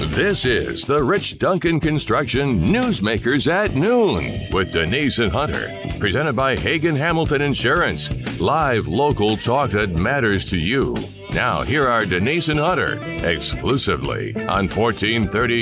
This is the Rich Duncan Construction Newsmakers at Noon with Denise and Hunter. Presented by Hagen Hamilton Insurance. Live local talk that matters to you. Now, here are Denise and Hunter, exclusively on 1430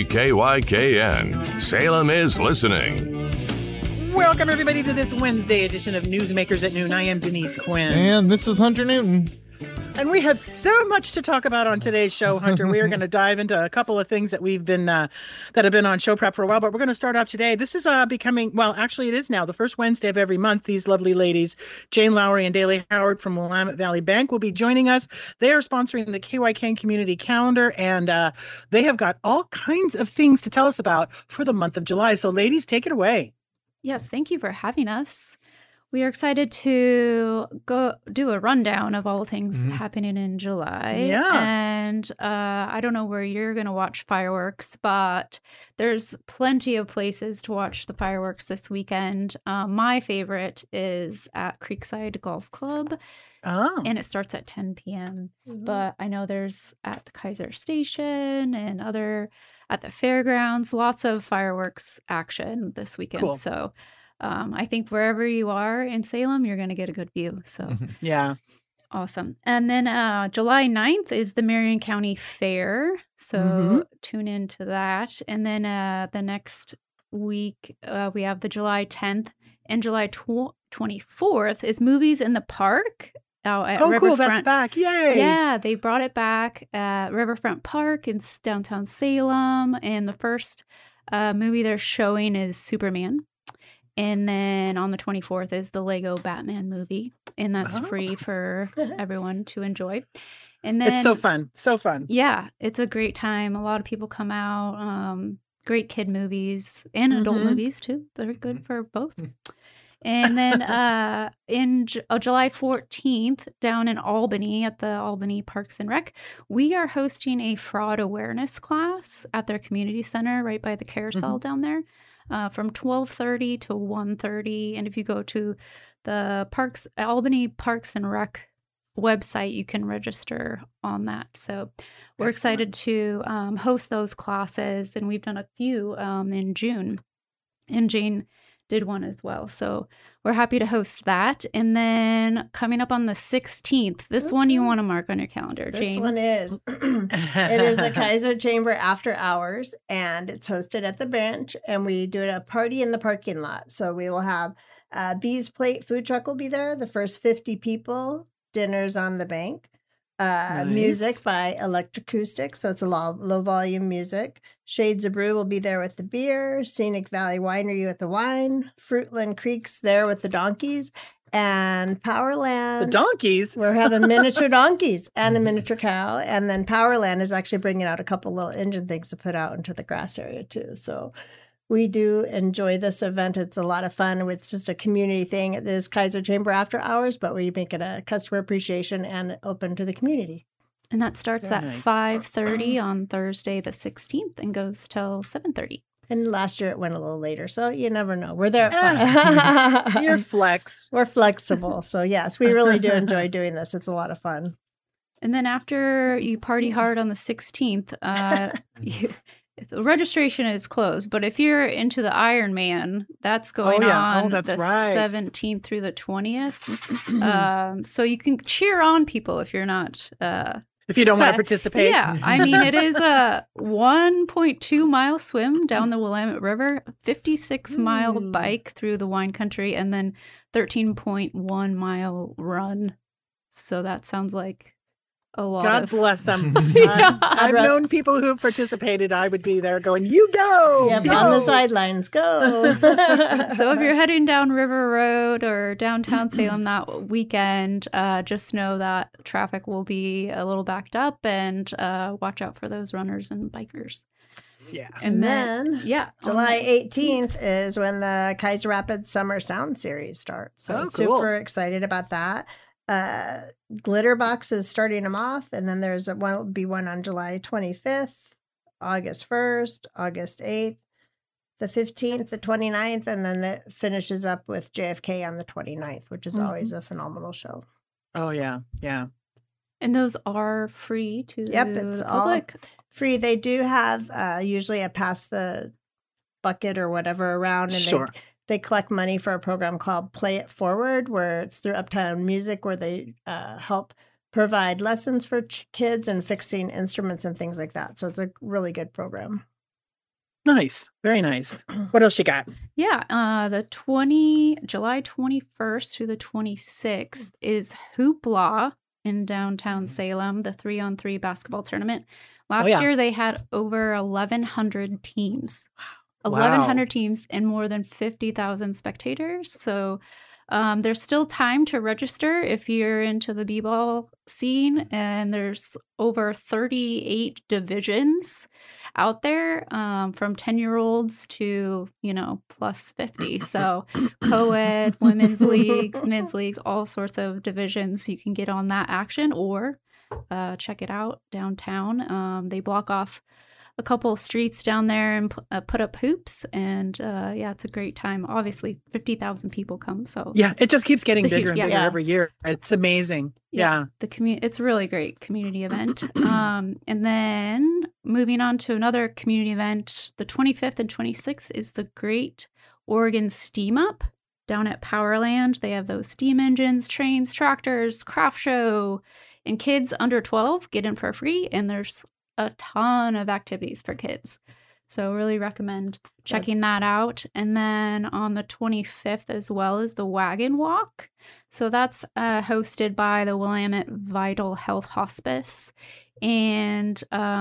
KYKN. Salem is listening. Welcome, everybody, to this Wednesday edition of Newsmakers at Noon. I am Denise Quinn. And this is Hunter Newton. And we have so much to talk about on today's show, Hunter. We are going to dive into a couple of things that we've been that have been on show prep for a while, but we're going to start off today. This is becoming, well, actually it is now the first Wednesday of every month. These lovely ladies, Jane Lowry and Daly Howard from Willamette Valley Bank, will be joining us. They are sponsoring the KYKN Community Calendar, and they have got all kinds of things to tell us about for the month of July. So ladies, take it away. Yes, thank you for having us. We are excited to go do a rundown of all the things happening in July. Yeah. And I don't know where you're going to watch fireworks, but there's plenty of places to watch the fireworks this weekend. My favorite is at Creekside Golf Club. Oh. And it starts at 10 p.m. But I know there's at the Kaiser Station and at the fairgrounds, lots of fireworks action this weekend. Cool. So I think wherever you are in Salem, you're going to get a good view. So Yeah. Awesome. And then July 9th is the Marion County Fair. So tune into that. And then the next week, we have the July 10th and July 24th is Movies in the Park. Out at Riverfront. Cool. That's back. Yay. Yeah, they brought it back at Riverfront Park in downtown Salem. And the first movie they're showing is Superman. And then on the 24th is the Lego Batman movie. And that's free for everyone to enjoy. And then It's so fun. So fun. Yeah, it's a great time. A lot of people come out. Great kid movies and adult movies, too. They're good for both. And then in July 14th, down in Albany at the Albany Parks and Rec, we are hosting a fraud awareness class at their community center right by the carousel down there from 12:30 to 1:30. And if you go to the Albany Parks and Rec website, you can register on that. So we're excited to host those classes, and we've done a few in June. And Jane did one as well. So we're happy to host that. And then coming up on the 16th, this one you want to mark on your calendar, Jane. This one is. It is a Kaiser Chamber after hours, and it's hosted at the Branch, and we do a party in the parking lot. So we will have Bees Plate food truck will be there, the first 50 people, dinners on the bank. Nice. Music by Electroacoustic, so it's a low volume music. Shades of Brew will be there with the beer. Scenic Valley Winery with the wine. Fruitland Creek's there with the donkeys. And Powerland. The donkeys? We're having miniature donkeys and a miniature cow. And then Powerland is actually bringing out a couple little engine things to put out into the grass area too. So we do enjoy this event. It's a lot of fun. It's just a community thing. It is Kaiser Chamber after hours, but we make it a customer appreciation and open to the community. And that starts Very at nice. 5:30 on Thursday the 16th and goes till 7:30. And last year it went a little later, so you never know. We're there at 5. You're flex. We're flexible. So yes, we really do enjoy doing this. It's a lot of fun. And then after you party hard on the 16th, the registration is closed, but if you're into the Ironman, that's going on that's the right. 17th through the 20th. So you can cheer on people if you're not. If you don't want to participate. Yeah, I mean, it is a 1.2 mile swim down the Willamette River, 56-mile bike through the wine country, and then 13.1 mile run. So that sounds like a lot. God bless them. Yeah. I've known people who have participated. I would be there going, you go. Yep, go. on the sidelines, go. So if you're heading down River Road or downtown Salem that weekend, just know that traffic will be a little backed up, and watch out for those runners and bikers. Yeah. And then yeah, July 18th is when the Kaiser Rapids Summer Sound Series starts. So cool. super excited about that. Glitterbox is starting them off, and then will be one on July 25th, August 1st, August 8th, the 15th, the 29th, and then it finishes up with JFK on the 29th, which is always a phenomenal show. Oh, yeah. Yeah. And those are free to It's the public? all free. They do have usually a pass the bucket or whatever around, and Sure. they collect money for a program called Play It Forward, where it's through Uptown Music, where they help provide lessons for kids and fixing instruments and things like that. So it's a really good program. Nice. Very nice. What else you got? Yeah, July 21st through the 26th is Hoopla in downtown Salem, the 3-on-3 basketball tournament. Last yeah. year they had over 1,100 teams. Wow. 1,100 teams and more than 50,000 spectators. So there's still time to register if you're into the b-ball scene, and there's over 38 divisions out there, from 10-year-olds to plus 50. So co-ed, women's leagues, men's leagues, all sorts of divisions. You can get on that action or check it out downtown. They block off a couple of streets down there and put up hoops, and it's a great time. Obviously 50,000 people come, so Yeah, it just keeps getting It's a bigger huge- and yeah. bigger every year. It's amazing. Yeah. it's a really great community event. And then moving on to another community event, the 25th and 26th is the Great Oregon Steam Up down at Powerland. They have those steam engines, trains, tractors, craft show, and kids under 12 get in for free, and there's a ton of activities for kids. So really recommend checking that out. And then on the 25th as well is the Wagon Walk. So that's hosted by the Willamette Vital Health Hospice. And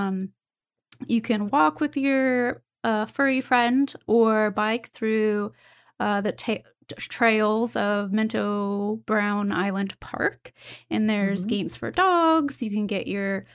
you can walk with your furry friend or bike through the trails of Minto Brown Island Park. And there's games for dogs. You can get your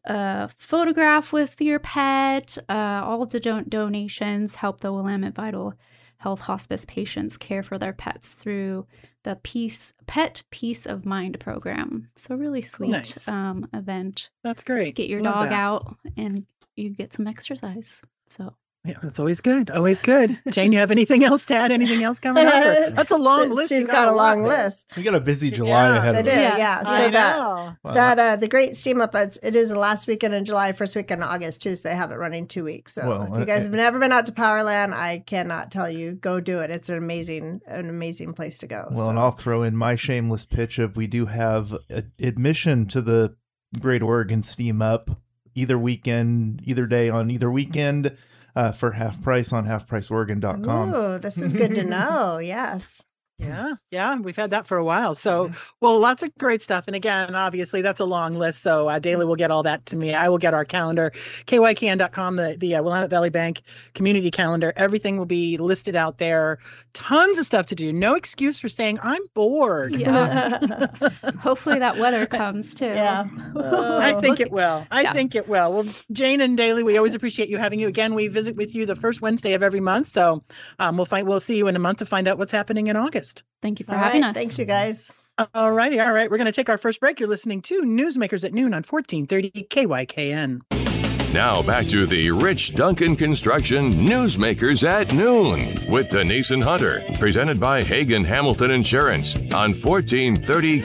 photograph with your pet. All the donations help the Willamette Vital Health Hospice patients care for their pets through the Pet Peace of Mind program. So really sweet Nice. Event. That's great. Get your Love dog that. out and you get some exercise. So Yeah, that's always good. Always good. Jane, you have anything else to add? Anything else coming up? Or- That's a long list. She's You got a long there. list. We got a busy July ahead It of is, us. Yeah. yeah. I So that know. Wow. the Great Steam Up, it is the last weekend in July, first weekend in August too. So they have it running 2 weeks. So Well, if you guys have never been out to Powerland, I cannot tell you, go do it. It's an amazing place to go. Well, so. and I'll throw in my shameless pitch of we do have admission to the Great Oregon Steam Up either weekend, either day on either weekend for half price on halfpriceoregon.com. Ooh, this is good to know. Yes. Yeah, we've had that for a while. So, well, lots of great stuff. And again, obviously, that's a long list. So, Daly will get all that to me. I will get our calendar, kykn.com, the Willamette Valley Bank community calendar. Everything will be listed out there. Tons of stuff to do. No excuse for saying, I'm bored. yeah. Hopefully that weather comes too. Yeah. I think it will. I Yeah. think it will. Well, Jane and Daly, we always appreciate you having you. Again, we visit with you the first Wednesday of every month. So we'll see you in a month to find out what's happening in August. Thank you for All having right. us. Thanks, you guys. All righty. All right. We're going to take our first break. You're listening to Newsmakers at Noon on 1430 KYKN. Now back to the Rich Duncan Construction Newsmakers at Noon with Denise and Hunter, presented by Hagen Hamilton Insurance on 1430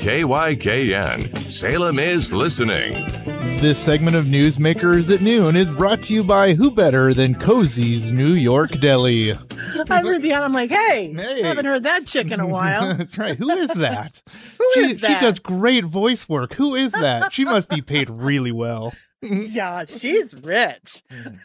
KYKN. Salem is listening. This segment of Newsmakers at Noon is brought to you by who better than Cozy's New York Deli. I heard the ad. I'm like, hey, Hey. haven't heard that chick in a while. That's right. Who is that? Who is that? She does great voice work. Who is that? She must be paid really well. Yeah, she's rich.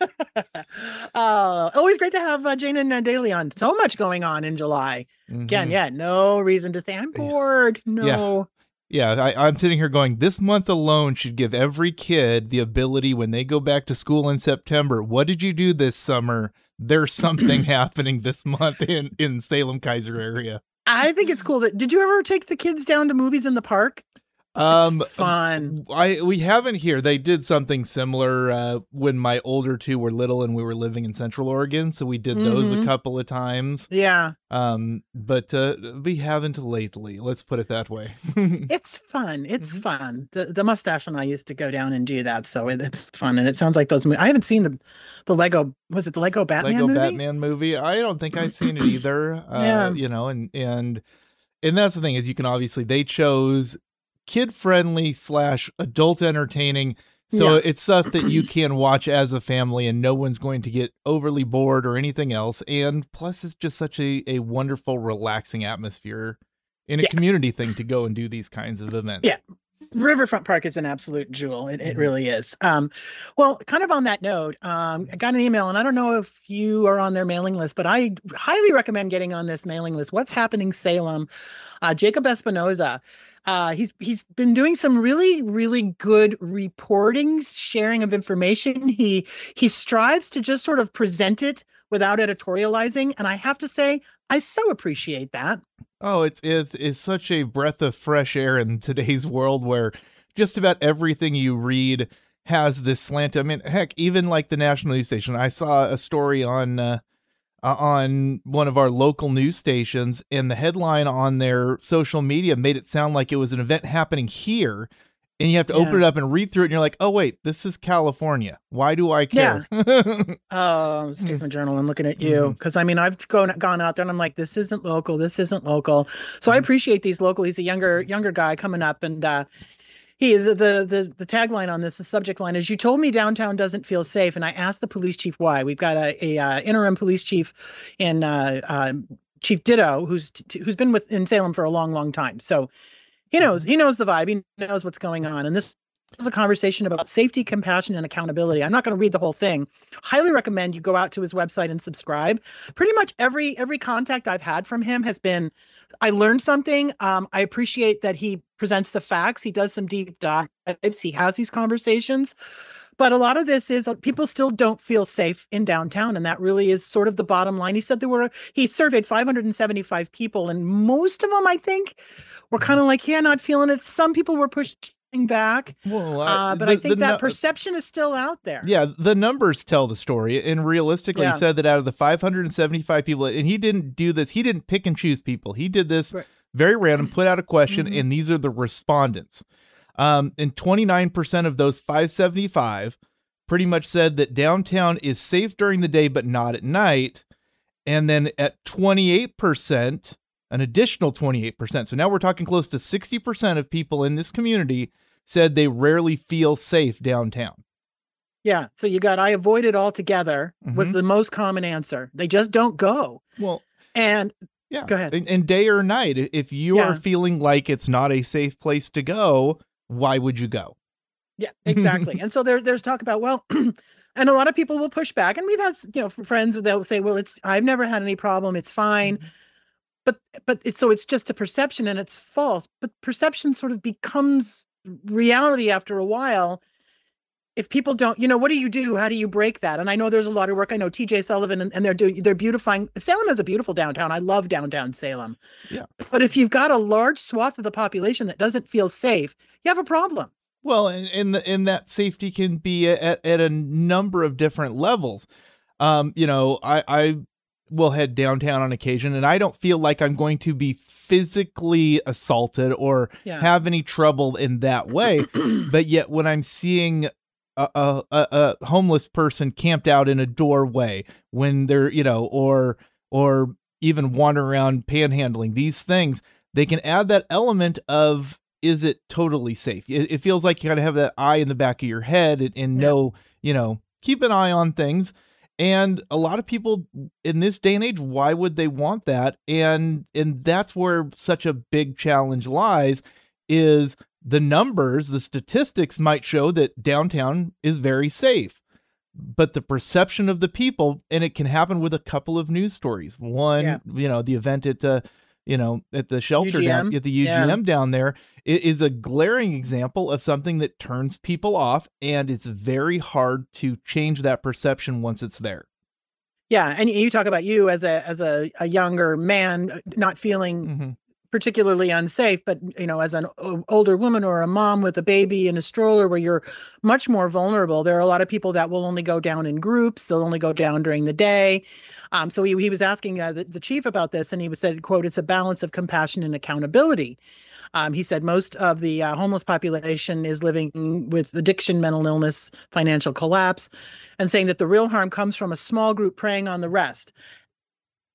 Always great to have Jane and Daly on. So much going on in July. Again, yeah, no reason to say I'm bored. No. Yeah, I'm sitting here going, this month alone should give every kid the ability when they go back to school in September. What did you do this summer? There's something happening this month in Salem Kaiser area. I think it's cool. Did you ever take the kids down to movies in the park? It's fun. We haven't here. They did something similar when my older two were little and we were living in Central Oregon, so we did those a couple of times. Yeah. But we haven't lately. Let's put it that way. It's fun. It's fun. The mustache and I used to go down and do that, so it's fun. And it sounds like those. I haven't seen the Lego. Was it the Lego Batman Lego movie? Batman movie. I don't think I've seen it either. Yeah. You know, and that's the thing is you can obviously they chose kid friendly / adult entertaining. So it's stuff that you can watch as a family and no one's going to get overly bored or anything else. And plus, it's just such a wonderful, relaxing atmosphere in a community thing to go and do these kinds of events. Yeah. Riverfront Park is an absolute jewel. It really is. Well, kind of on that note, I got an email, and I don't know if you are on their mailing list, but I highly recommend getting on this mailing list. What's Happening Salem? Jacob Espinoza. He's been doing some really, really good reporting, sharing of information. He strives to just sort of present it without editorializing, and I have to say, I so appreciate that. Oh, it's such a breath of fresh air in today's world where just about everything you read has this slant. I mean, heck, even like the national news station. I saw a story on one of our local news stations, and the headline on their social media made it sound like it was an event happening here. And you have to open it up and read through it, and you're like, oh, wait, this is California. Why do I care? Oh, Statesman Journal, I'm looking at you. Because, I mean, I've gone out there, and I'm like, this isn't local. This isn't local. So I appreciate these local. He's a younger guy coming up, and the tagline on this, the subject line is, "You told me downtown doesn't feel safe," and I asked the police chief why. We've got a interim police chief in Chief Ditto, who's been in Salem for a long, long time. So he knows the vibe. He knows what's going on. And this is a conversation about safety, compassion, and accountability. I'm not going to read the whole thing. Highly recommend you go out to his website and subscribe. Pretty much every contact I've had from him has been, I learned something. I appreciate that he presents the facts. He does some deep dives. He has these conversations. But a lot of this is people still don't feel safe in downtown. And that really is sort of the bottom line. He said he surveyed 575 people, and most of them, I think, were kind of like, not feeling it. Some people were pushing back. Well, but I think that perception is still out there. Yeah, the numbers tell the story. And realistically, he said that out of the 575 people, and he didn't do this, he didn't pick and choose people. He did this very random, put out a question, and these are the respondents. And 29% of those 575 pretty much said that downtown is safe during the day, but not at night. And then at 28%, an additional 28%. So now we're talking close to 60% of people in this community said they rarely feel safe downtown. Yeah. So you got, I avoid it altogether was the most common answer. They just don't go. Well, and yeah, go ahead. And day or night, if you are feeling like it's not a safe place to go, why would you go? Yeah, exactly. And so there's talk about, well, and a lot of people will push back, and we've had, friends, they'll say, well, I've never had any problem. It's fine. But it's just a perception, and it's false. But perception sort of becomes reality after a while. If people don't, what do you do? How do you break that? And I know there's a lot of work. I know TJ Sullivan and they're beautifying. Salem is a beautiful downtown. I love downtown Salem. Yeah. But if you've got a large swath of the population that doesn't feel safe, you have a problem. Well, and that safety can be at a number of different levels. I will head downtown on occasion, and I don't feel like I'm going to be physically assaulted or have any trouble in that way. But yet when I'm seeing a homeless person camped out in a doorway, when they're, or even wandering around panhandling, these things, they can add that element of, is it totally safe? It feels like you got to have that eye in the back of your head and know, keep an eye on things. And a lot of people in this day and age, why would they want that? And that's where such a big challenge lies, is the numbers, the statistics might show that downtown is very safe, but the perception of the people, and it can happen with a couple of news stories. One, the event at the shelter UGM. at the UGM down there is a glaring example of something that turns people off, and it's very hard to change that perception once it's there. Yeah, and you talk about you as a younger man not feeling particularly unsafe, but as an older woman or a mom with a baby in a stroller where you're much more vulnerable, there are a lot of people that will only go down in groups. They'll only go down during the day. So he was asking the chief about this, and he said, quote, "It's a balance of compassion and accountability." He said most of the homeless population is living with addiction, mental illness, financial collapse, and saying that the real harm comes from a small group preying on the rest.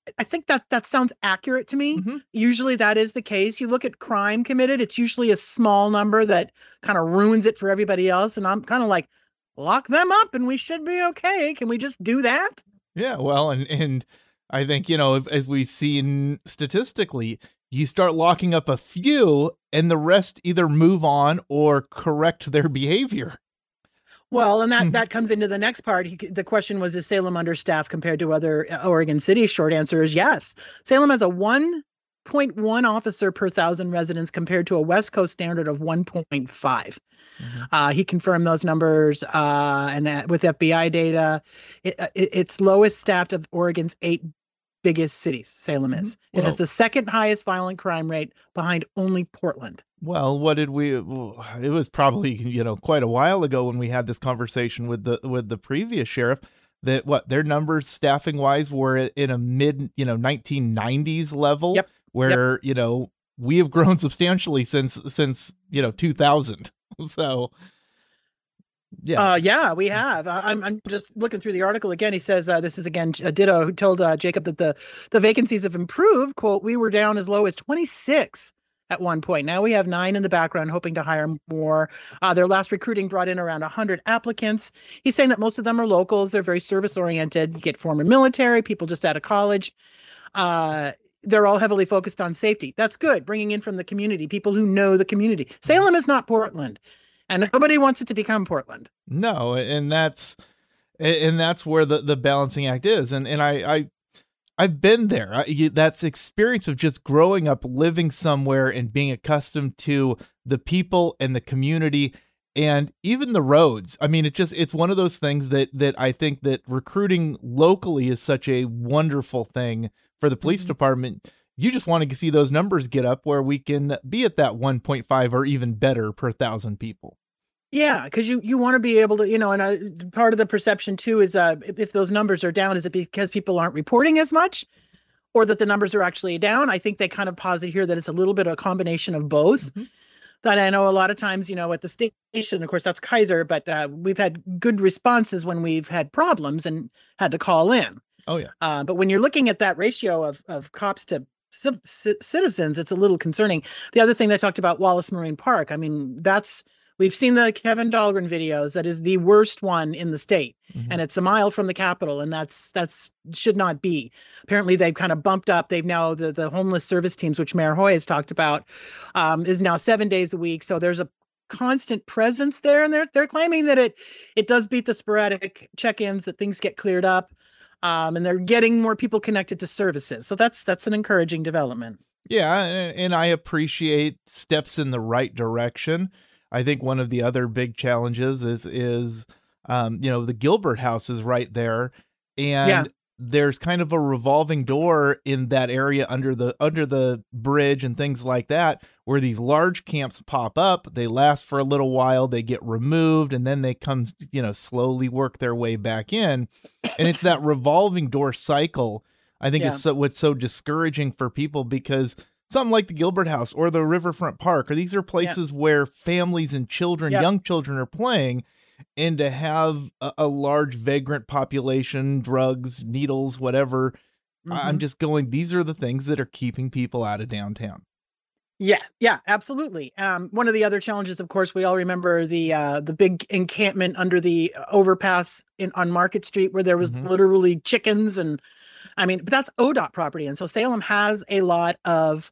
I think that sounds accurate to me. Mhm. Usually that is the case. You look at crime committed, it's usually a small number that kind of ruins it for everybody else. And I'm kind of like, lock them up and we should be okay. Can we just do that? Yeah, well, and I think, as we've seen statistically, you start locking up a few and the rest either move on or correct their behavior. Well, and that comes into the next part. The question was, is Salem understaffed compared to other Oregon cities? Short answer is yes. Salem has a 1.1 officer per 1,000 residents compared to a West Coast standard of 1.5. He confirmed those numbers, and with FBI data, it's lowest staffed of Oregon's 8 biggest cities. Salem is. It has the second highest violent crime rate behind only Portland. Well, what did we? It was probably quite a while ago when we had this conversation with the previous sheriff that their numbers staffing wise were in a mid 1990s level. Yep. Where we have grown substantially since 2000. So. Yeah, we have. I'm just looking through the article again. He says this is again Ditto who told Jacob that the vacancies have improved. Quote, we were down as low as 26 at one point. Now we have 9 in the background, hoping to hire more. Their last recruiting brought in around 100 applicants. He's saying that most of them are locals. They're very service oriented. You get former military, people just out of college. They're all heavily focused on safety. That's good. Bringing in from the community, people who know the community. Salem is not Portland. And nobody wants it to become Portland. No, and that's where the balancing act is. And I've been there. That's experience of just growing up, living somewhere, and being accustomed to the people and the community, and even the roads. I mean, it's one of those things that I think that recruiting locally is such a wonderful thing for the police department. You just want to see those numbers get up where we can be at that 1.5 or even better per 1,000 people. Yeah, because you want to be able to, and part of the perception too is if those numbers are down, is it because people aren't reporting as much or that the numbers are actually down? I think they kind of posit here that it's a little bit of a combination of both. That I know a lot of times, at the station, of course, that's Kaiser, but we've had good responses when we've had problems and had to call in. Oh, yeah. But when you're looking at that ratio of cops to citizens, it's a little concerning. The other thing they talked about, Wallace Marine Park. I mean, we've seen the Kevin Dahlgren videos. That is the worst one in the state. And it's a mile from the Capitol, and that's should not be. Apparently they've kind of bumped up. They've now, the homeless service teams, which Mayor Hoy has talked about, is now 7 days a week. So there's a constant presence there, and they're claiming that it does beat the sporadic check-ins, that things get cleared up. And they're getting more people connected to services. So that's an encouraging development. Yeah, and I appreciate steps in the right direction. I think one of the other big challenges is the Gilbert House is right there, and there's kind of a revolving door in that area under the bridge and things like that, where these large camps pop up. They last for a little while, they get removed, and then they come, slowly work their way back in. And it's that revolving door cycle. I think is what's so discouraging for people, because something like the Gilbert House or the Riverfront Park, or these are places where families and children, young children, are playing. And to have a large vagrant population, drugs, needles, whatever, I'm just going, these are the things that are keeping people out of downtown. Yeah, absolutely. One of the other challenges, of course, we all remember the big encampment under the overpass on Market Street, where there was literally chickens. And I mean, but that's ODOT property. And so Salem has a lot of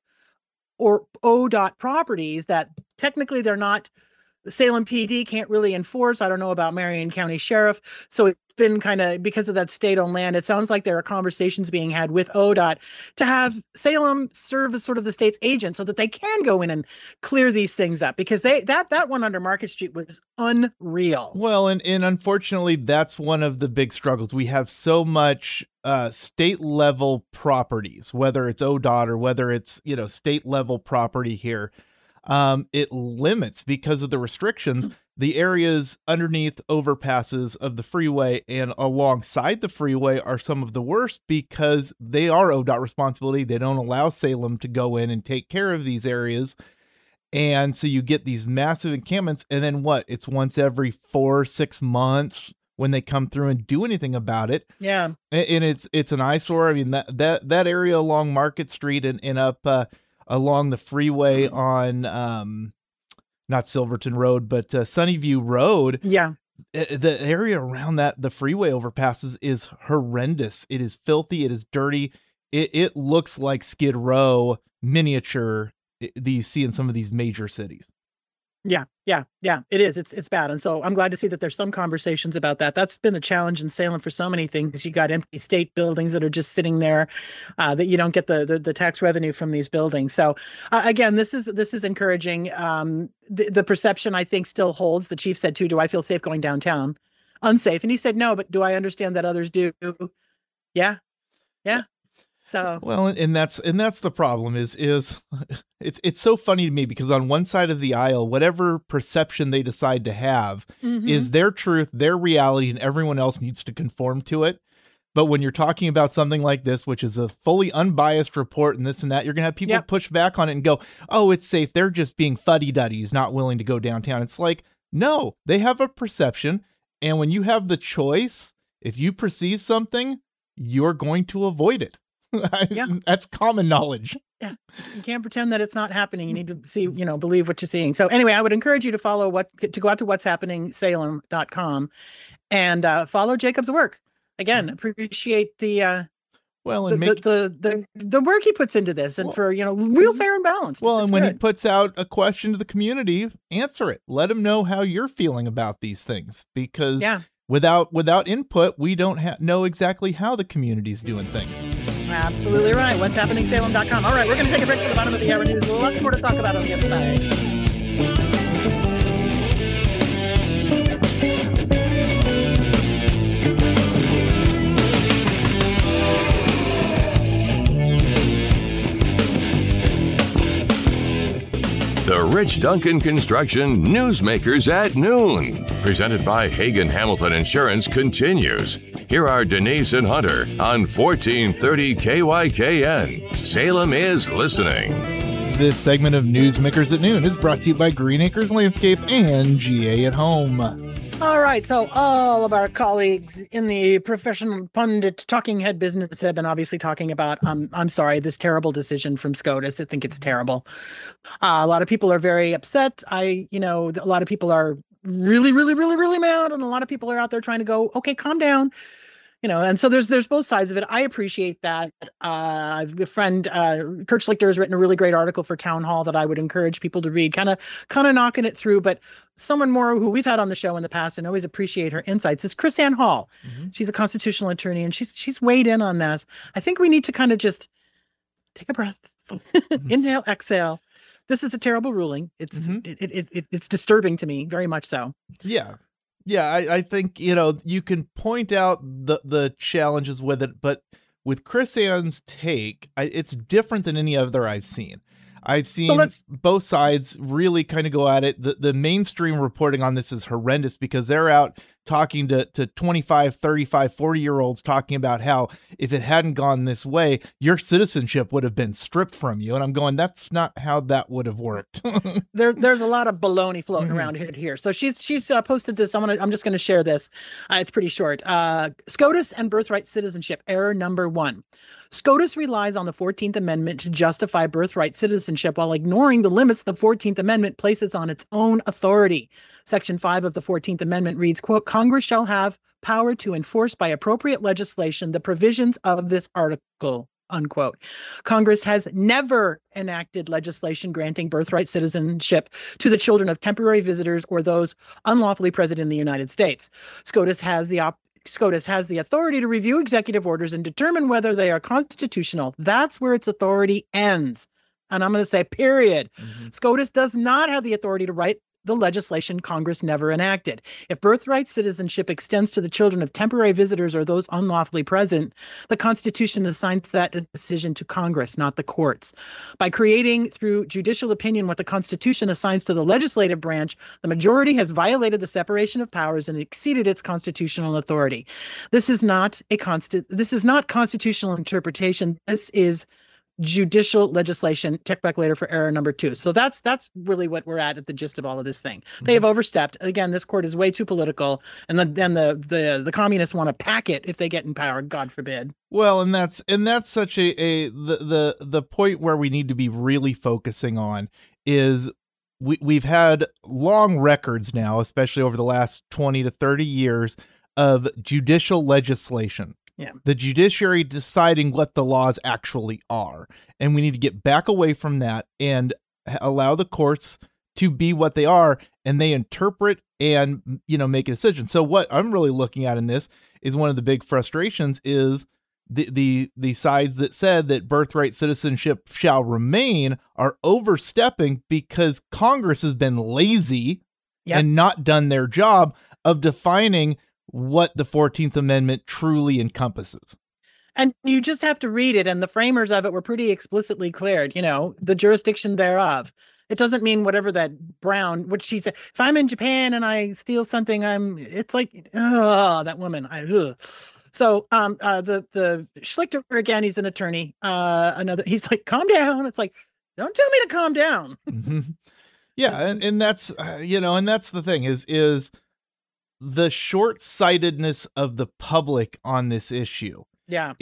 ODOT properties that technically they're not. Salem PD can't really enforce. I don't know about Marion County Sheriff. So it's been kind of, because of that state-owned land, it sounds like there are conversations being had with ODOT to have Salem serve as sort of the state's agent so that they can go in and clear these things up, because that one under Market Street was unreal. Well, and unfortunately, that's one of the big struggles. We have so much state level properties, whether it's ODOT or whether it's, state level property here. It limits, because of the restrictions, the areas underneath overpasses of the freeway and alongside the freeway are some of the worst, because they are ODOT responsibility. They don't allow Salem to go in and take care of these areas. And so you get these massive encampments, and then it's once every 4-6 months when they come through and do anything about it. Yeah. And it's an eyesore. I mean, that area along Market Street and up along the freeway on not Silverton Road, but Sunnyview Road. Yeah. The area around the freeway overpasses is horrendous. It is filthy. It is dirty. It looks like Skid Row miniature that you see in some of these major cities. Yeah. It is. It's bad. And so I'm glad to see that there's some conversations about that. That's been a challenge in Salem for so many things. You got empty state buildings that are just sitting there, that you don't get the tax revenue from these buildings. So again, this is encouraging. The perception, I think, still holds. The chief said too, do I feel safe going downtown? Unsafe. And he said, no, but do I understand that others do? Yeah. So well, and that's the problem is it's so funny to me because on one side of the aisle, whatever perception they decide to have is their truth, their reality, and everyone else needs to conform to it. But when you're talking about something like this, which is a fully unbiased report and this and that, you're going to have people push back on it and go, oh, it's safe. They're just being fuddy-duddies, not willing to go downtown. It's like, no, they have a perception. And when you have the choice, if you perceive something, you're going to avoid it. That's common knowledge. Yeah. You can't pretend that it's not happening. You need to see, believe what you're seeing. So anyway, I would encourage you to go out to what's happening Salem.com and follow Jacob's work. Again, appreciate the work he puts into this and for, real fair and balanced. Well, and when he puts out a question to the community, answer it. Let him know how you're feeling about these things because without input, we don't know exactly how the community's doing things. Absolutely right. What's happening Salem.com. All right, we're going to take a break for the bottom of the hour news. Lots more to talk about on the other side. The Rich Duncan Construction Newsmakers at Noon, presented by Hagen Hamilton Insurance, continues. Here are Denise and Hunter on 1430 KYKN. Salem is listening. This segment of Newsmakers at Noon is brought to you by Green Acres Landscape and GA at Home. All right, so all of our colleagues in the professional pundit talking head business have been obviously talking about, I'm sorry, this terrible decision from SCOTUS. I think it's terrible. A lot of people are very upset. A lot of people are really, really, really, really mad, and a lot of people are out there trying to go, okay, calm down. And so there's both sides of it. I appreciate that. The friend Kurt Schlichter has written a really great article for Town Hall that I would encourage people to read, kind of knocking it through. But someone more who we've had on the show in the past and always appreciate her insights is KrisAnne Hall. Mm-hmm. She's a constitutional attorney, and she's weighed in on this. I think we need to kind of just take a breath, inhale, exhale. This is a terrible ruling. It's it's disturbing to me, very much so. Yeah. Yeah, I think, you can point out the challenges with it, but with KrisAnne's take, it's different than any other I've seen. I've seen both sides really kind of go at it. The mainstream reporting on this is horrendous because they're out talking to 25, 35, 40-year-olds talking about how if it hadn't gone this way, your citizenship would have been stripped from you. And I'm going, that's not how that would have worked. There's a lot of baloney floating around here. So she's posted this. I'm just going to share this. It's pretty short. SCOTUS and birthright citizenship. Error number 1. SCOTUS relies on the 14th Amendment to justify birthright citizenship while ignoring the limits the 14th Amendment places on its own authority. Section 5 of the 14th Amendment reads, quote, Congress shall have power to enforce by appropriate legislation the provisions of this article, unquote. Congress has never enacted legislation granting birthright citizenship to the children of temporary visitors or those unlawfully present in the United States. SCOTUS has the authority to review executive orders and determine whether they are constitutional. That's where its authority ends. And I'm going to say, period. SCOTUS does not have the authority to write the legislation Congress never enacted. If birthright citizenship extends to the children of temporary visitors or those unlawfully present, the Constitution assigns that decision to Congress, not the courts. By creating through judicial opinion what the Constitution assigns to the legislative branch, the majority has violated the separation of powers and exceeded its constitutional authority. This is not constitutional interpretation. This is judicial legislation. Check back later for error number 2. So that's really what we're at the gist of all of this thing. They have overstepped. Again, this court is way too political, and then the communists want to pack it if they get in power. God forbid. Well, and that's such the point where we need to be really focusing on is we've had long records now, especially over the last 20 to 30 years, of judicial legislation. Yeah. The judiciary deciding what the laws actually are. And we need to get back away from that and allow the courts to be what they are, and they interpret and, make a decision. So what I'm really looking at in this is one of the big frustrations is the sides that said that birthright citizenship shall remain are overstepping because Congress has been lazy and not done their job of defining what the 14th Amendment truly encompasses. And you just have to read it, and the framers of it were pretty explicitly cleared, the jurisdiction thereof. It doesn't mean whatever that Brown, what she said. If I'm in Japan and I steal something, it's like, that woman. So the Schlichter, again, he's an attorney. He's like, calm down. It's like, don't tell me to calm down. Mm-hmm. Yeah, and that's, and that's the thing is the short-sightedness of the public on this issue. Yeah.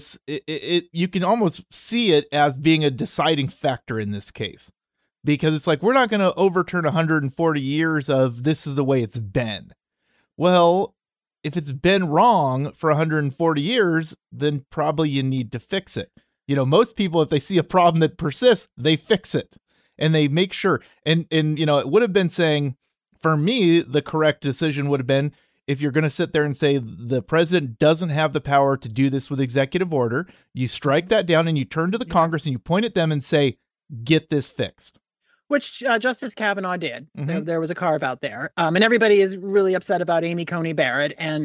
It you can almost see it as being a deciding factor in this case, because it's like, we're not going to overturn 140 years of this is the way it's been. Well, if it's been wrong for 140 years, then probably you need to fix it. Most people, if they see a problem that persists, they fix it and they make sure. And it would have been saying, for me, the correct decision would have been, if you're going to sit there and say the president doesn't have the power to do this with executive order, you strike that down and you turn to the Congress and you point at them and say, get this fixed. Which Justice Kavanaugh did. Mm-hmm. There was a carve out there. And everybody is really upset about Amy Coney Barrett. And,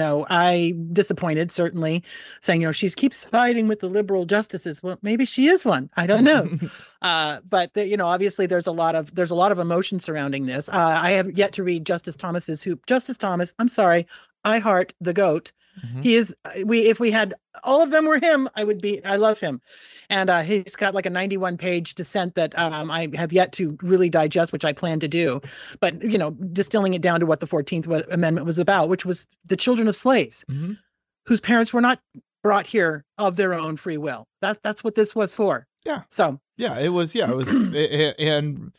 I disappointed, certainly, saying, she keeps siding with the liberal justices. Well, maybe she is one. I don't know. But, obviously there's a lot of emotion surrounding this. I have yet to read Justice Thomas's hoop. Justice Thomas, I'm sorry, I heart the GOAT. Mm-hmm. He is, if we had all of them were him, I love him. And he's got like a 91-page dissent that I have yet to really digest, which I plan to do. But, distilling it down to what the 14th Amendment was about, which was the children of slaves, mm-hmm. whose parents were not brought here of their own free will. That's what this was for. Yeah. So. Yeah, it was. And,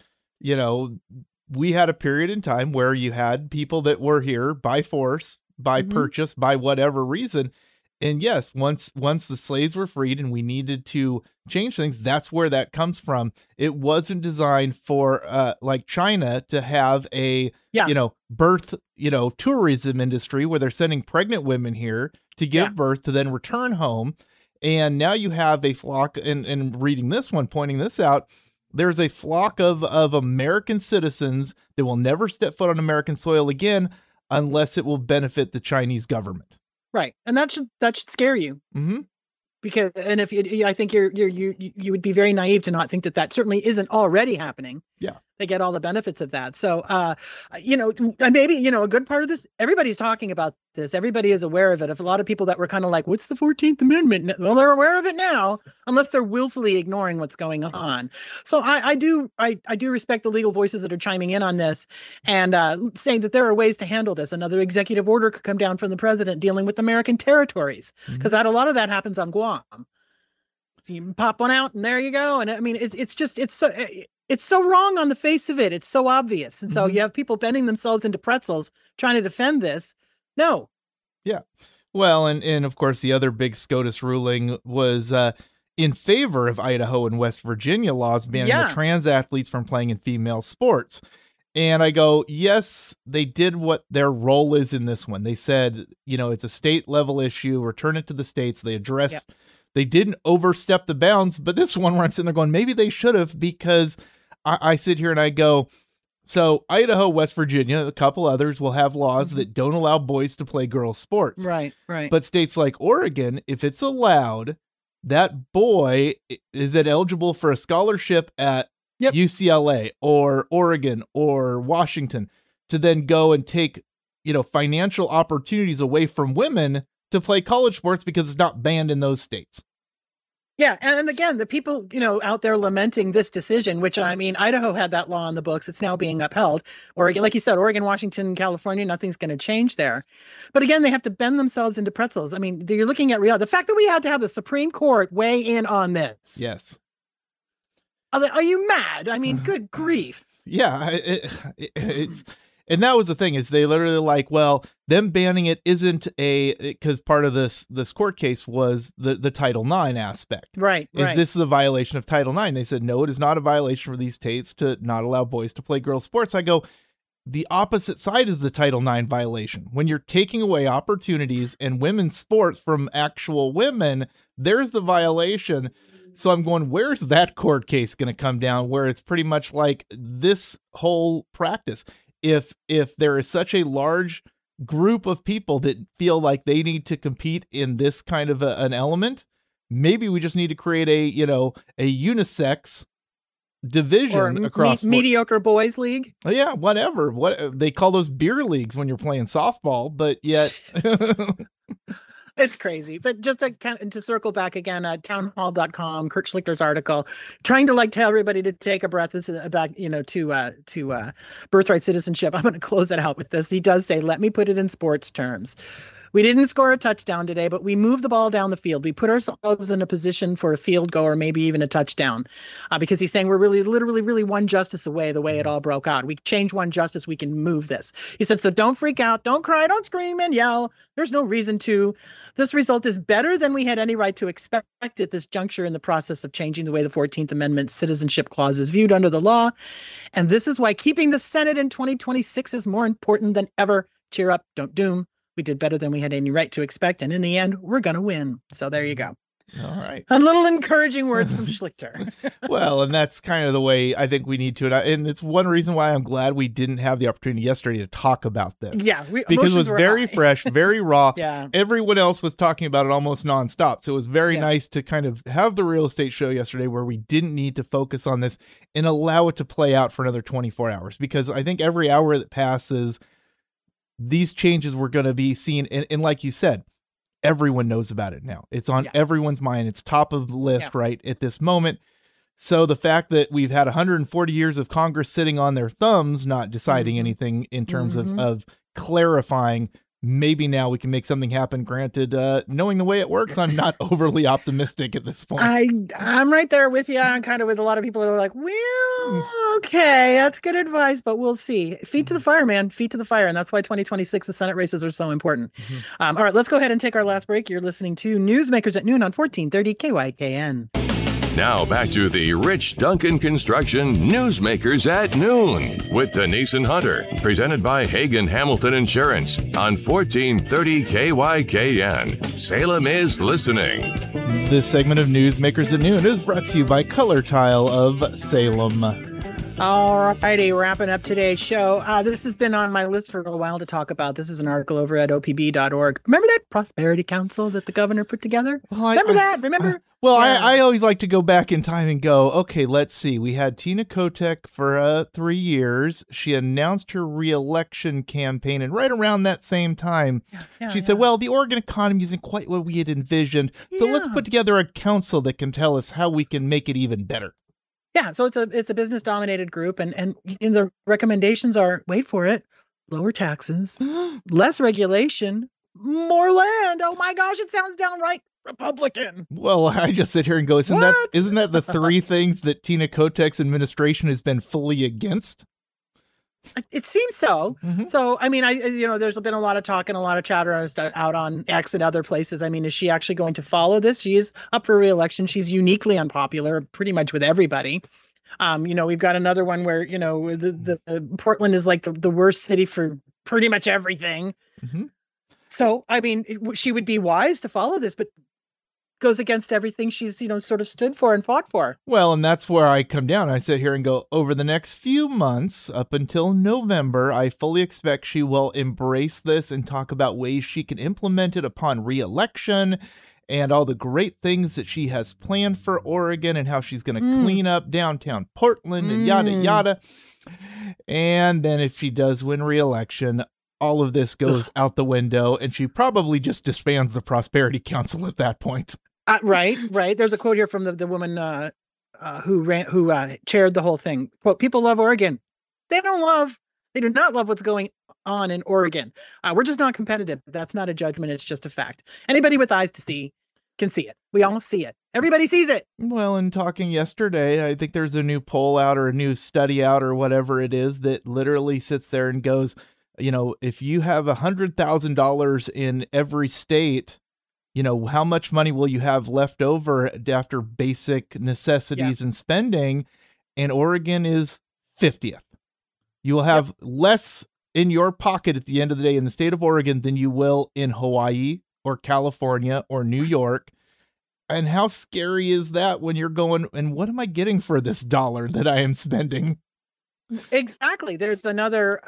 we had a period in time where you had people that were here by force, by mm-hmm. purchase, by whatever reason. And yes, once the slaves were freed and we needed to change things, that's where that comes from. It wasn't designed for like China to have a birth, tourism industry where they're sending pregnant women here to give birth to then return home. And now you have a flock, and reading this one, pointing this out, there's a flock of American citizens that will never step foot on American soil again unless it will benefit the Chinese government. Right. And that should scare you. Mm-hmm. Because, and if I think you would be very naive to not think that certainly isn't already happening. Yeah. They get all the benefits of that. So, maybe, a good part of this, everybody's talking about this. Everybody is aware of it. If a lot of people that were kind of like, what's the 14th Amendment? Well, they're aware of it now, unless they're willfully ignoring what's going on. So I do respect the legal voices that are chiming in on this and saying that there are ways to handle this. Another executive order could come down from the president dealing with American territories, because a lot of that happens on Guam. So you pop one out and there you go. And I mean, it's so wrong on the face of it. It's so obvious. And so you have people bending themselves into pretzels trying to defend this. No. Yeah. Well, and of course, the other big SCOTUS ruling was in favor of Idaho and West Virginia laws banning the trans athletes from playing in female sports. And I go, yes, they did what their role is in this one. They said, it's a state level issue, return it to the states. They addressed, they didn't overstep the bounds, but this one where I'm sitting there going, maybe they should have, because I sit here and I go, so Idaho, West Virginia, a couple others will have laws that don't allow boys to play girls' sports. Right. But states like Oregon, if it's allowed, that boy is then eligible for a scholarship at UCLA or Oregon or Washington to then go and take, financial opportunities away from women to play college sports because it's not banned in those states. Yeah, and again, the people, out there lamenting this decision, which I mean, Idaho had that law in the books. It's now being upheld. Oregon, like you said, Oregon, Washington, California, nothing's going to change there. But again, they have to bend themselves into pretzels. I mean, you're looking at reality. The fact that we had to have the Supreme Court weigh in on this. Yes. Are you mad? I mean, good grief. Yeah, it's. And that was the thing, is they literally like, well, them banning it isn't because part of this court case was the Title IX aspect. Right. This is a violation of Title IX? They said, no, it is not a violation for these states to not allow boys to play girls' sports. I go, the opposite side is the Title IX violation. When you're taking away opportunities in women's sports from actual women, there's the violation. So I'm going, where's that court case going to come down where it's pretty much like this whole practice? If there is such a large group of people that feel like they need to compete in this kind of an element, maybe we just need to create a unisex division across mediocre boys league. Oh, yeah, whatever. What they call those beer leagues when you're playing softball, but yet it's crazy. But just to circle back again, townhall.com, Kurt Schlichter's article, trying to tell everybody to take a breath. This is about, to birthright citizenship. I'm going to close it out with this. He does say, let me put it in sports terms. We didn't score a touchdown today, but we moved the ball down the field. We put ourselves in a position for a field goal or maybe even a touchdown, because he's saying we're literally one justice away the way it all broke out. We change one justice, we can move this. He said, so don't freak out, don't cry, don't scream and yell. There's no reason to. This result is better than we had any right to expect at this juncture in the process of changing the way the 14th Amendment citizenship clause is viewed under the law. And this is why keeping the Senate in 2026 is more important than ever. Cheer up, don't doom. We did better than we had any right to expect. And in the end, we're going to win. So there you go. All right. A little encouraging words from Schlichter. Well, and that's kind of the way I think we need to. And it's one reason why I'm glad we didn't have the opportunity yesterday to talk about this. Yeah. Because it was very fresh, very raw. Yeah. Everyone else was talking about it almost nonstop. So it was very nice to kind of have the real estate show yesterday where we didn't need to focus on this and allow it to play out for another 24 hours. Because I think every hour that passes, these changes were going to be seen. And like you said, everyone knows about it now. It's on everyone's mind. It's top of the list right at this moment. So the fact that we've had 140 years of Congress sitting on their thumbs, not deciding anything in terms of clarifying, maybe now we can make something happen. Granted, knowing the way it works, I'm not overly optimistic at this point. I'm right there with you. I'm kind of with a lot of people who are like, well, okay, that's good advice, but we'll see. Feet to the fire, man. Feet to the fire. And that's why 2026, the Senate races are so important. All right, let's go ahead and take our last break. You're listening to Newsmakers at Noon on 1430 KYKN. Now back to the Rich Duncan Construction Newsmakers at Noon with Denise and Hunter, presented by Hagen Hamilton Insurance on 1430 KYKN. Salem is listening. This segment of Newsmakers at Noon is brought to you by Color Tile of Salem. All righty, wrapping up today's show. This has been on my list for a while to talk about. This is an article over at opb.org. Remember that Prosperity Council that the governor put together? Remember? Well, I always like to go back in time and go, okay, let's see. We had Tina Kotek for 3 years. She announced her re-election campaign, and right around that same time, she said, well, the Oregon economy isn't quite what we had envisioned, so let's put together a council that can tell us how we can make it even better. Yeah, so it's a business dominated group, and the recommendations are, wait for it, lower taxes, less regulation, more land. Oh my gosh, it sounds downright Republican. Well, I just sit here and go, isn't that the three things that Tina Kotek's administration has been fully against? It seems so. So, I mean, there's been a lot of talk and a lot of chatter out on X and other places. I mean, is she actually going to follow this? She is up for re-election. She's uniquely unpopular, pretty much with everybody. We've got another one where, the Portland is like the worst city for pretty much everything. So, I mean, she would be wise to follow this, but goes against everything she's, sort of stood for and fought for. Well, and that's where I come down. I sit here and go, over the next few months, up until November, I fully expect she will embrace this and talk about ways she can implement it upon re-election and all the great things that she has planned for Oregon and how she's going to clean up downtown Portland and yada, yada. And then if she does win re-election, all of this goes out the window, and she probably just disbands the Prosperity Council at that point. Right. There's a quote here from the woman who chaired the whole thing. Quote, people love Oregon. They do not love what's going on in Oregon. We're just not competitive. That's not a judgment. It's just a fact. Anybody with eyes to see can see it. We all see it. Everybody sees it. Well, in talking yesterday, I think there's a new poll out or a new study out or whatever it is that literally sits there and goes, if you have $100,000 in every state, how much money will you have left over after basic necessities and spending? And Oregon is 50th. You will have less in your pocket at the end of the day in the state of Oregon than you will in Hawaii or California or New York. And how scary is that when you're going, and what am I getting for this dollar that I am spending? Exactly. There's another,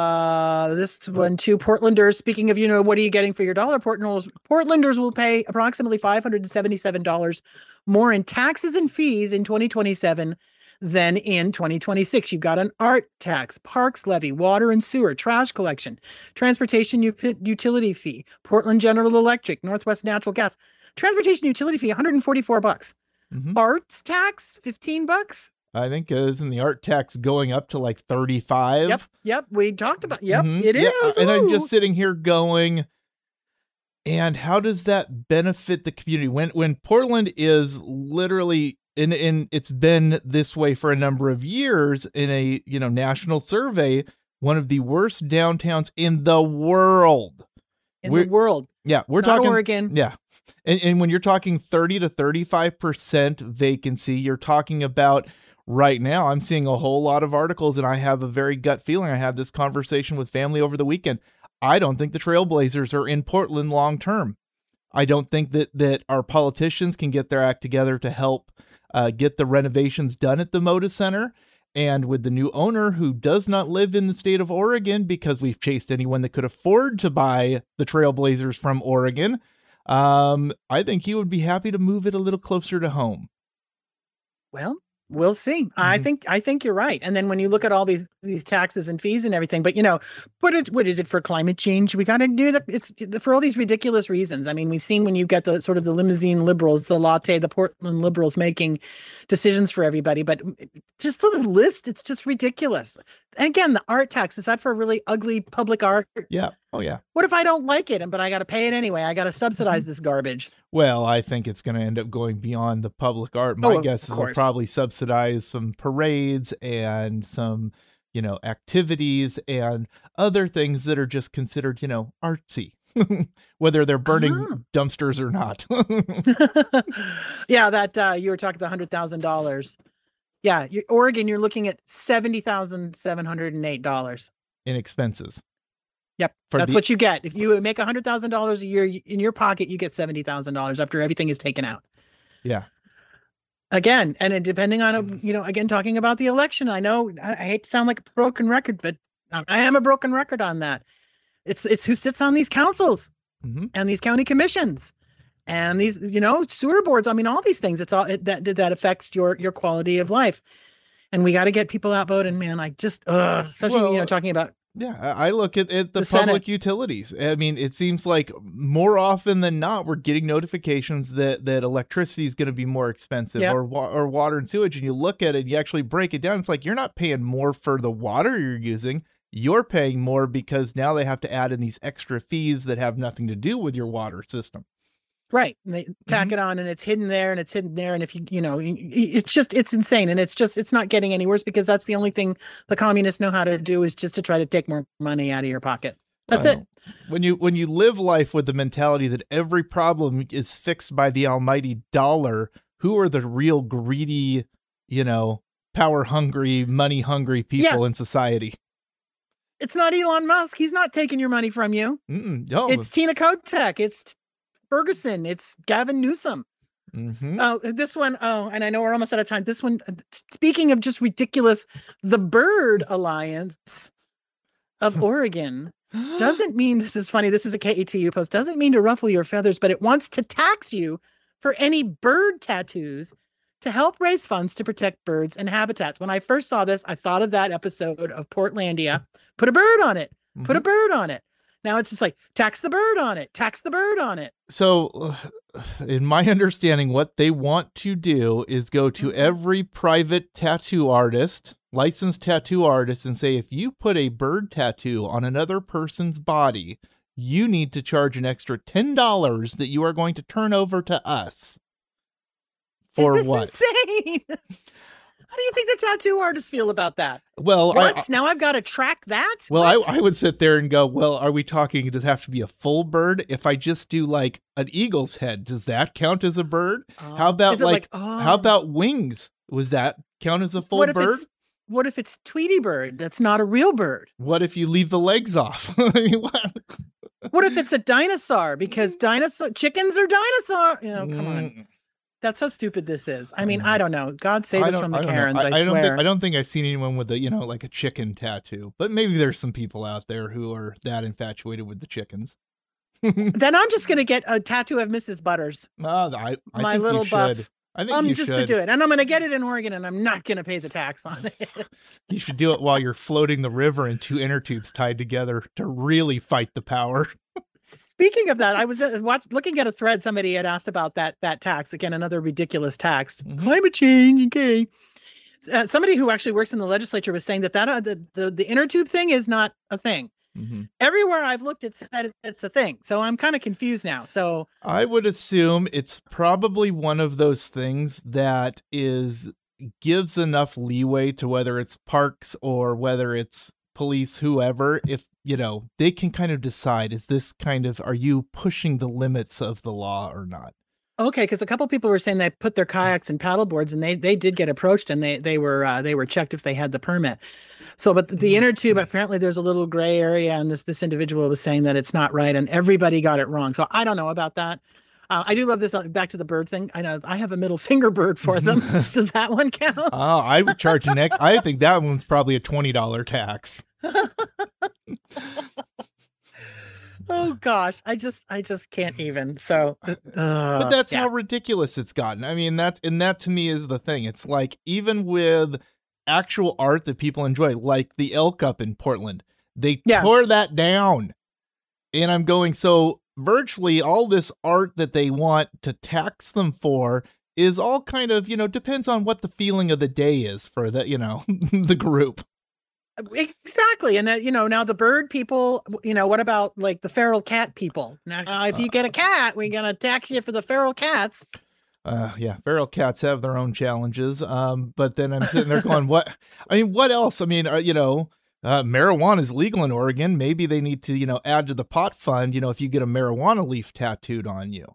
this one too, Portlanders. Speaking of, what are you getting for your dollar? Portlanders will pay approximately $577 more in taxes and fees in 2027 than in 2026. You've got an art tax, parks levy, water and sewer, trash collection, transportation utility fee, Portland General Electric, Northwest Natural Gas, transportation utility fee, $144. Mm-hmm. Arts tax, $15. I think isn't the art tax going up to like 35? Yep. We talked about. Yep, mm-hmm. It is. And I'm just sitting here going, and how does that benefit the community when Portland is literally and it's been this way for a number of years in a national survey, one of the worst downtowns in the world. Yeah, we're talking Oregon. Yeah. And when you're talking 30 to 35% vacancy, you're talking about right now, I'm seeing a whole lot of articles, and I have a very gut feeling. I had this conversation with family over the weekend. I don't think the Trailblazers are in Portland long term. I don't think that our politicians can get their act together to help get the renovations done at the Moda Center. And with the new owner who does not live in the state of Oregon, because we've chased anyone that could afford to buy the Trailblazers from Oregon, I think he would be happy to move it a little closer to home. Well, we'll see. Mm-hmm. I think you're right. And then when you look at all these taxes and fees and everything, but what is it for climate change? We got to do that. It's for all these ridiculous reasons. I mean, we've seen when you get the sort of the limousine liberals, the Portland liberals making decisions for everybody, but just the list, it's just ridiculous. And again, the art tax, is that for really ugly public art? Yeah. Oh, yeah. What if I don't like it, but I got to pay it anyway? I got to subsidize this garbage. Well, I think it's going to end up going beyond the public art. My guess is they'll probably subsidize some parades and some, activities and other things that are just considered, artsy, whether they're burning dumpsters or not. Yeah, that you were talking the $100,000. Yeah, Oregon, you're looking at $70,708 in expenses. Yep, that's what you get. If you make $100,000 a year in your pocket, you get $70,000 after everything is taken out. Yeah. Again, and depending on, again, talking about the election, I know I hate to sound like a broken record, but I am a broken record on that. It's who sits on these councils and these county commissions and these, sewer boards. I mean, all these things. It's all that affects your quality of life. And we got to get people out voting, man. I just, especially, talking about. Yeah, I look at the public Senate utilities. I mean, it seems like more often than not, we're getting notifications that electricity is going to be more expensive or water and sewage. And you look at it, you actually break it down. It's like you're not paying more for the water you're using. You're paying more because now they have to add in these extra fees that have nothing to do with your water system. Right. And they tack it on and it's hidden there and it's hidden there. And if it's insane. And it's not getting any worse because that's the only thing the communists know how to do is just to try to take more money out of your pocket. That's it. When you live life with the mentality that every problem is fixed by the almighty dollar, who are the real greedy, power hungry, money hungry people in society? It's not Elon Musk. He's not taking your money from you. No. It's Tina Kotek. It's Ferguson. It's Gavin Newsom. Oh, this one. Oh, and I know we're almost out of time. This one, speaking of just ridiculous, the Bird Alliance of Oregon doesn't mean, this is funny, this is a KETU post, doesn't mean to ruffle your feathers, but it wants to tax you for any bird tattoos to help raise funds to protect birds and habitats. When I first saw this, I thought of that episode of Portlandia. Put a bird on it. Put a bird on it. Now it's just like, tax the bird on it. Tax the bird on it. So, in my understanding, what they want to do is go to every private tattoo artist, licensed tattoo artist, and say, if you put a bird tattoo on another person's body, you need to charge an extra $10 that you are going to turn over to us. For Is this what? insane? How do you think the tattoo artists feel about that? Well, What? Now I've got to track that? Well, What? I would sit there and go, well, are we talking, does it have to be a full bird? If I just do like an eagle's head, does that count as a bird? How about Is it how about wings? Was that count as a full bird? What if it's Tweety Bird? That's not a real bird. What if you leave the legs off? I mean, what? What if it's a dinosaur? Because chickens are dinosaur. Come on. That's how stupid this is. I mean, I don't know. God save us from the Karens, I swear. I don't think I've seen anyone with like a chicken tattoo, but maybe there's some people out there who are that infatuated with the chickens. Then I'm just going to get a tattoo of Mrs. Butters. I My think little you buff. should. I think I'm you just should. to do it. And I'm going to get it in Oregon, and I'm not going to pay the tax on it. You should do it while you're floating the river in two inner tubes tied together to really fight the power. Speaking of that, I was looking at a thread. Somebody had asked about that tax. Again, another ridiculous tax. Mm-hmm. Climate change, okay. Somebody who actually works in the legislature was saying that the inner tube thing is not a thing. Mm-hmm. Everywhere I've looked, it's a thing. So I'm kind of confused now. So I would assume it's probably one of those things that gives enough leeway to whether it's parks or whether it's police, whoever, if they can kind of decide, are you pushing the limits of the law or not? Okay, because a couple people were saying they put their kayaks and paddle boards, and they did get approached, and they were checked if they had the permit. So, but the inner tube, apparently there's a little gray area, and this individual was saying that it's not right, and everybody got it wrong. So I don't know about that. I do love this. Back to the bird thing. I know I have a middle finger bird for them. Does that one count? Oh, I would charge an I think that one's probably a $20 tax. Oh gosh, I just can't even. So, but that's how ridiculous it's gotten. I mean, that to me is the thing. It's like, even with actual art that people enjoy, like the elk up in Portland, they tore that down. And I'm going, so virtually all this art that they want to tax them for is all kind of, depends on what the feeling of the day is for the, the group. Exactly. And now the bird people, what about like the feral cat people? Now, if you get a cat, we're going to tax you for the feral cats. Yeah, feral cats have their own challenges. But then I'm sitting there going, what else? I mean, marijuana is legal in Oregon. Maybe they need to, add to the pot fund, if you get a marijuana leaf tattooed on you.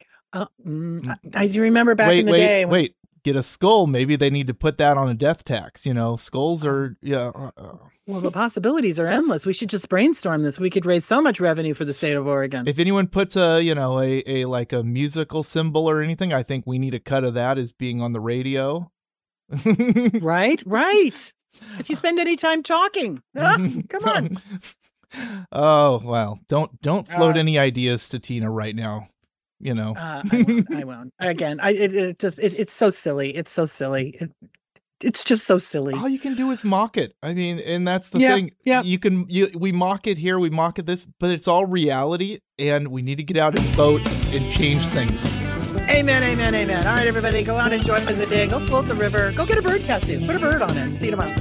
I do remember back in the day. Wait. Get a skull. Maybe they need to put that on a death tax. Skulls are, Well, the possibilities are endless. We should just brainstorm this. We could raise so much revenue for the state of Oregon. If anyone puts a like a musical symbol or anything, I think we need a cut of that as being on the radio. Right. If you spend any time talking, come on. Oh, well, don't float any ideas to Tina right now. I won't. Again, it's so silly. It's so silly. It's just so silly. All you can do is mock it. I mean, and that's the thing. Yeah. We mock it here, we mock it this, but it's all reality, and we need to get out and vote and change things. Amen. All right, everybody, go out and enjoy the day. Go float the river. Go get a bird tattoo. Put a bird on it. See you tomorrow.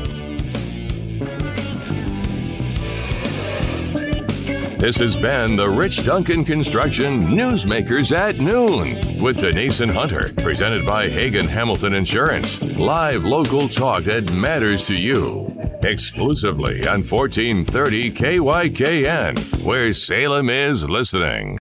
This has been the Rich Duncan Construction Newsmakers at Noon with Denise and Hunter, presented by Hagen Hamilton Insurance. Live local talk that matters to you. Exclusively on 1430 KYKN, where Salem is listening.